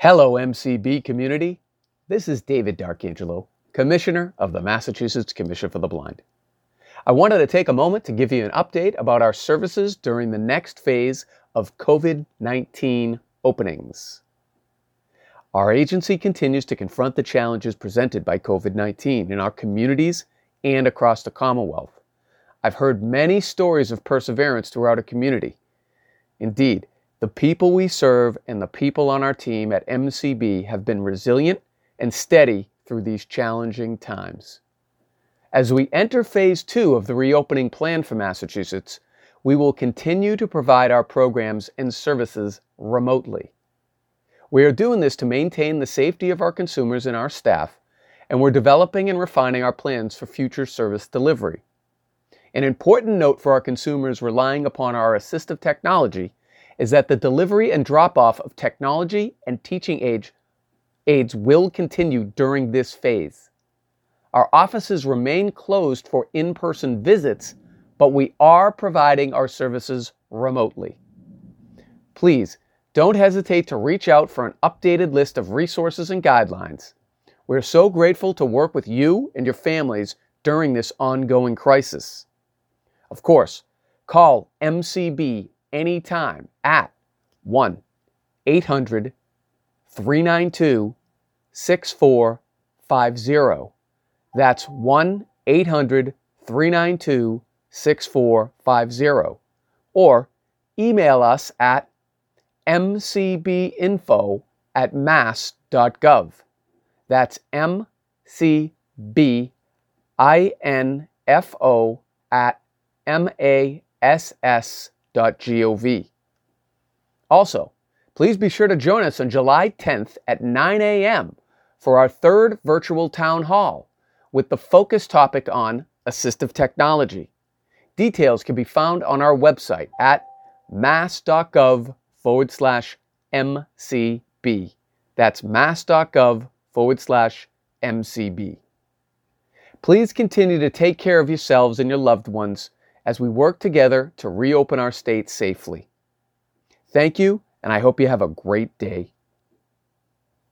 Hello, MCB community. This is David D'Arcangelo, Commissioner of the Massachusetts Commission for the Blind. I wanted to take a moment to give you an update about our services during the next phase of COVID-19 openings. Our agency continues to confront the challenges presented by COVID-19 in our communities and across the Commonwealth. I've heard many stories of perseverance throughout our community. Indeed, the people we serve and the people on our team at MCB have been resilient and steady through these challenging times. As we enter Phase 2 of the reopening plan for Massachusetts, we will continue to provide our programs and services remotely. We are doing this to maintain the safety of our consumers and our staff, and we're developing and refining our plans for future service delivery. An important note for our consumers relying upon our assistive technology is that the delivery and drop-off of technology and teaching aids will continue during this phase. Our offices remain closed for in-person visits, but we are providing our services remotely. Please don't hesitate to reach out for an updated list of resources and guidelines. We're so grateful to work with you and your families during this ongoing crisis. Of course, call MCB anytime at 1-800-392-6450. That's 1-800-392-6450. Or email us at mcbinfo@mass.gov. That's mcbinfo@mass.gov. Also, please be sure to join us on July 10th at 9 a.m. for our third virtual town hall with the focus topic on assistive technology. Details can be found on our website at mass.gov/MCB. That's mass.gov/MCB. Please continue to take care of yourselves and your loved ones as we work together to reopen our state safely. Thank you, and I hope you have a great day.